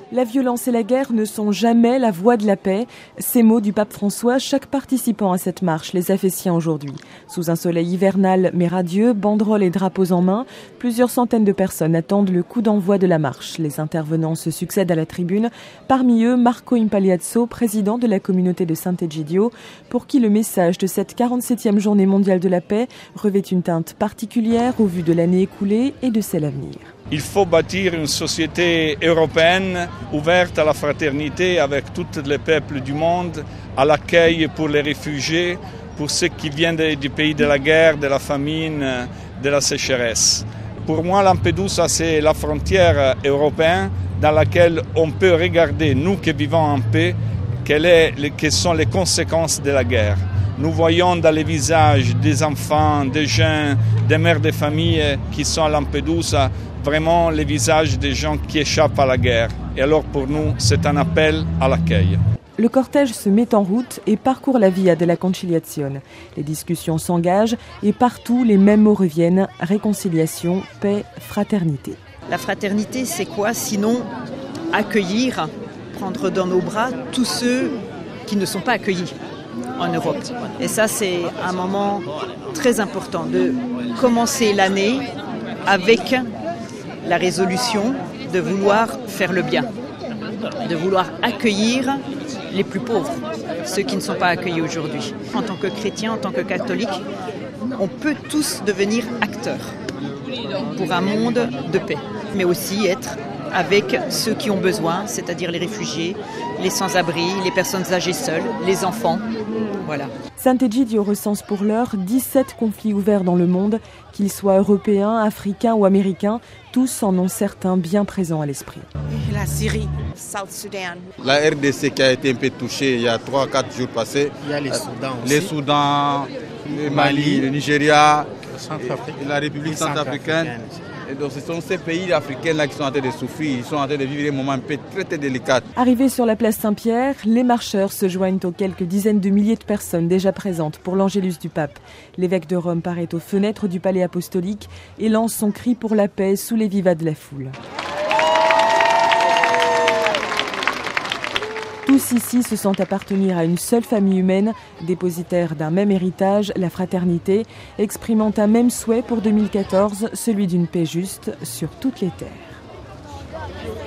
La violence et la guerre ne sont jamais la voie de la paix. Ces mots du pape François, chaque participant à cette marche les a fait siens aujourd'hui. Sous un soleil hivernal mais radieux, banderoles et drapeaux en main, plusieurs centaines de personnes attendent le coup d'envoi de la marche. Les intervenants se succèdent à la tribune. Parmi eux, Marco Impagliazzo, président de la communauté de Sant'Egidio, pour qui le message de cette 47e journée mondiale de la paix revêt une teinte particulière au vu de l'année écoulée et de celle à venir. Il faut bâtir une société européenne ouverte à la fraternité avec tous les peuples du monde, à l'accueil pour les réfugiés, pour ceux qui viennent du pays de la guerre, de la famine, de la sécheresse. Pour moi, Lampedusa, c'est la frontière européenne dans laquelle on peut regarder, nous qui vivons en paix, quelles sont les conséquences de la guerre. Nous voyons dans les visages des enfants, des jeunes, des mères de famille qui sont à Lampedusa, vraiment les visages des gens qui échappent à la guerre. Et alors pour nous, c'est un appel à l'accueil. Le cortège se met en route et parcourt la Via della Conciliazione. Les discussions s'engagent et partout les mêmes mots reviennent, réconciliation, paix, fraternité. La fraternité, c'est quoi sinon accueillir, prendre dans nos bras tous ceux qui ne sont pas accueillis en Europe. Et ça, c'est un moment très important de commencer l'année avec la résolution de vouloir faire le bien, de vouloir accueillir les plus pauvres, ceux qui ne sont pas accueillis aujourd'hui. En tant que chrétien, en tant que catholique, on peut tous devenir acteurs pour un monde de paix, mais aussi être avec ceux qui ont besoin, c'est-à-dire les réfugiés, les sans-abri, les personnes âgées seules, les enfants. Voilà. Sant'Egidio recense pour l'heure 17 conflits ouverts dans le monde, qu'ils soient européens, africains ou américains, tous en ont certains bien présents à l'esprit. La Syrie, South Sudan. La RDC qui a été un peu touchée il y a 3-4 jours passés. Il y a les Soudans aussi. Les Soudans, le Mali, le Nigeria, la République centrafricaine. Et donc ce sont ces pays africains-là qui sont en train de souffrir, ils sont en train de vivre un moment un peu très très délicat. Arrivés sur la place Saint-Pierre, les marcheurs se joignent aux quelques dizaines de milliers de personnes déjà présentes pour l'Angélus du pape. L'évêque de Rome paraît aux fenêtres du palais apostolique et lance son cri pour la paix sous les vivas de la foule. Tous ici se sentent appartenir à une seule famille humaine, dépositaire d'un même héritage, la fraternité, exprimant un même souhait pour 2014, celui d'une paix juste sur toutes les terres.